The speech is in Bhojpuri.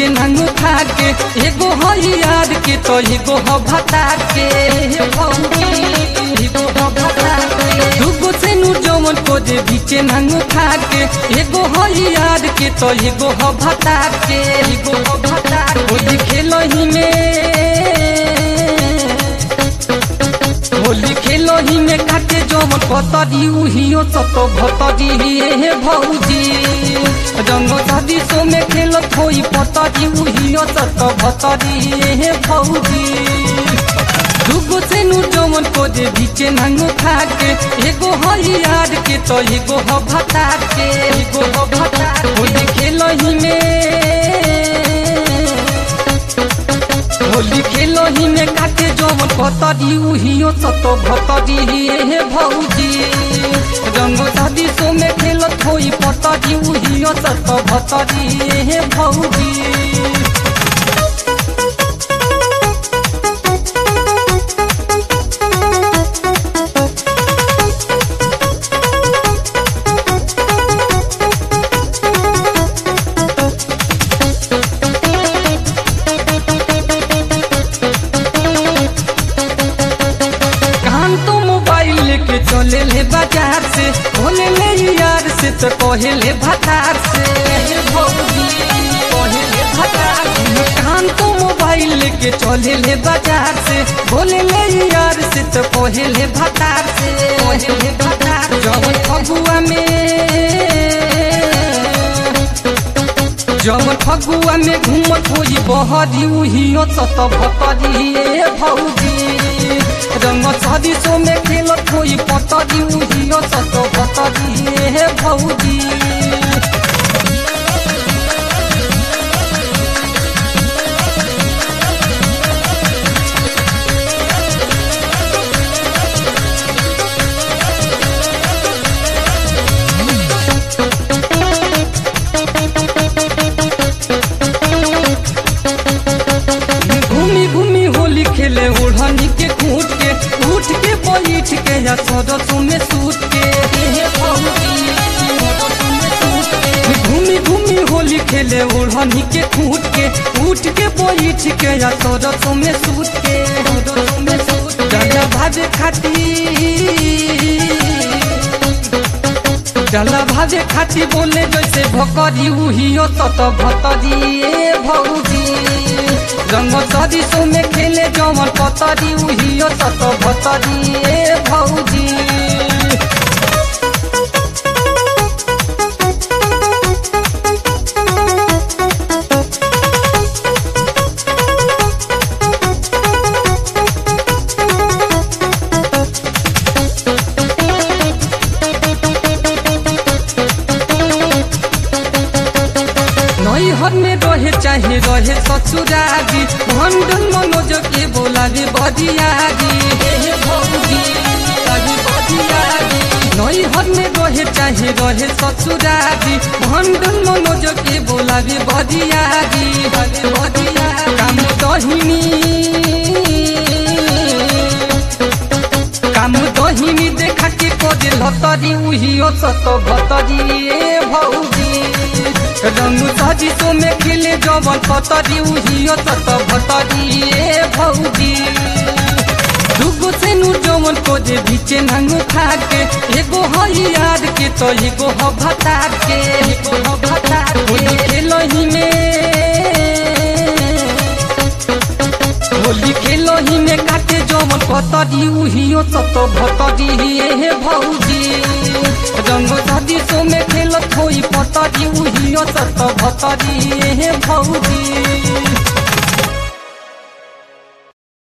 बीचे नांगू खा के एगो है यार के तो एगो है भता के एगो है भता के दुगो से नू जवन को जे बीचे नांगू खा के एगो है यार के तो एगो है भता के एगो है भता होली खेलही होली खेलही में काटे जवन पतरी उहियो सत भतरी हे भौजी रंग शादी सो में खेलत होई पतरी उहियो सत भतरी हे भौजी दुगो से नू जवन को जे बीचे नांगू खा के एगो है यार के तो एगो है भता के एगो है भता होली खेलही होली खेलही में काटे जवन पतरी उहियो सत भतरी हे भौजी रंग शादी सो में खेलत होई पतरी उहियो सत भतरी हे भौजी चले ले बाजार से बोले ले यार से तो कहे ले भतार से भौजी कहे ले भतार कान तो मोबाइल लेके चले ले बाजार से बोले ले यार से तो कहे ले भतार से कहे ले भतार जवन फगुआ में घूमत होई बहरी उहियो सत भतरी हे भौजी रंग शादी सो में खेलत होई पतरी उहियो सत भतरी हे भौजी खेले ओढ़नी के कूट के उठ के बैठ के या सरसों में सूत के घूमी घूमी होली खेले ओढ़नी के कूट के उठ के बैठ के या सरसों में सूत के डाला भाजे खाती बोले जैसे भकरी उहियो सत भतरी ए भौजी रंग शादी सो में खेले जवन पतरी उहियो सत भतरी ए भौजी नैहर में रहे चाहे रहे ससुरारी भंडन मनोज के बोलावे बदियारी हे भौजी नैहर में रहे चाहे रहे ससुरारी भंडन मनोज के बोलावे बदियारी काम दहिनी देखा के करे लतरी उहियो सत भतरी ए भौजी रंग शादी सो में खेले जवन पतरी उहियो सत भतरी ए भौजी दुगो से नू जवन को जे बीचे नांगू खा के एगो है यार के तो एगो है भतार के एगो है भतार होली खेलही में काटे जवन पतरी उहियो सत भतरी हे भौजी रंग शादी सो में खेलत होई पतरी उहियो सत भतरी हे भौजी।